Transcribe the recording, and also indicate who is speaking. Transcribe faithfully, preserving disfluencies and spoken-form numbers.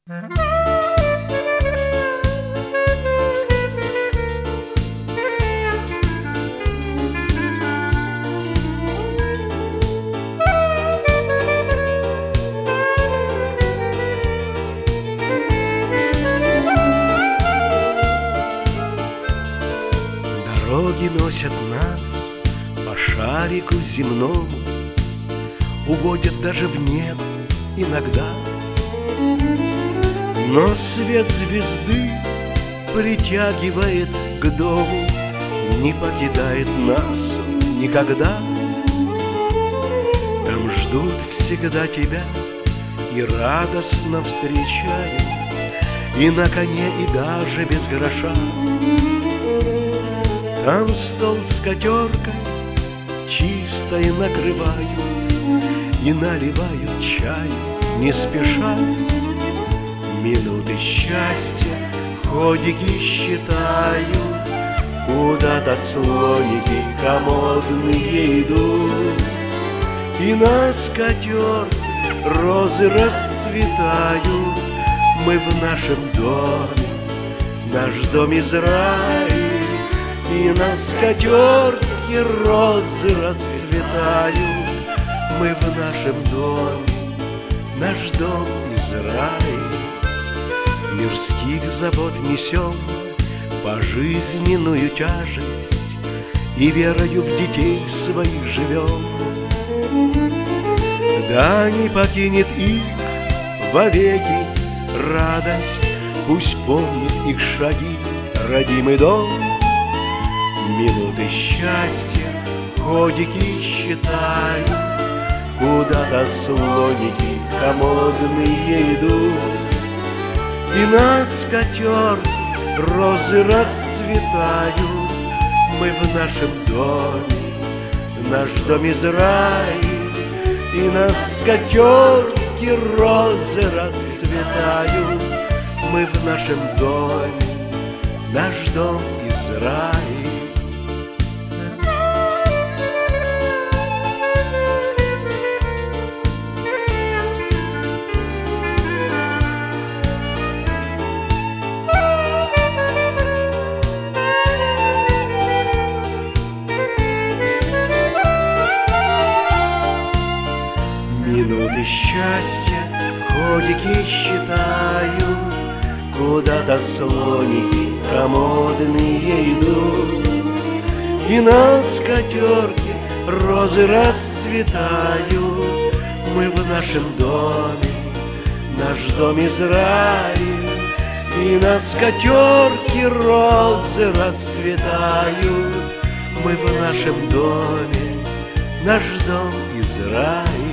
Speaker 1: Дороги носят нас по шарику земному, уводят даже в небо иногда. Но свет звезды притягивает к дому, не покидает нас никогда. Там ждут всегда тебя и радостно встречают, и на коне, и даже без гроша. Там стол с скатеркой чистой накрывают и наливают чай не спеша. Минуты счастья ходики считают, куда-то слоники комодные идут. И на скатерке розы расцветают. Мы в нашем доме, наш дом из рая. И на скатерке розы расцветают. Мы в нашем доме, наш дом из рая. Мирских забот несем пожизненную тяжесть, и верою в детей своих живем. Да не покинет их вовеки радость, пусть помнит их шаги родимый дом. Минуты счастья ходики считают, куда-то слоники комодные идут. И на скатерке розы расцветают. Мы в нашем доме, наш дом из рая. И на скатерке розы расцветают. Мы в нашем доме, наш дом из рая. Минуты счастья ходики считают, куда-то слоники комодные идут. И на скатерке розы расцветают. Мы в нашем доме, наш дом из рая. И на скатерке розы расцветают. Мы в нашем доме, наш дом из рая.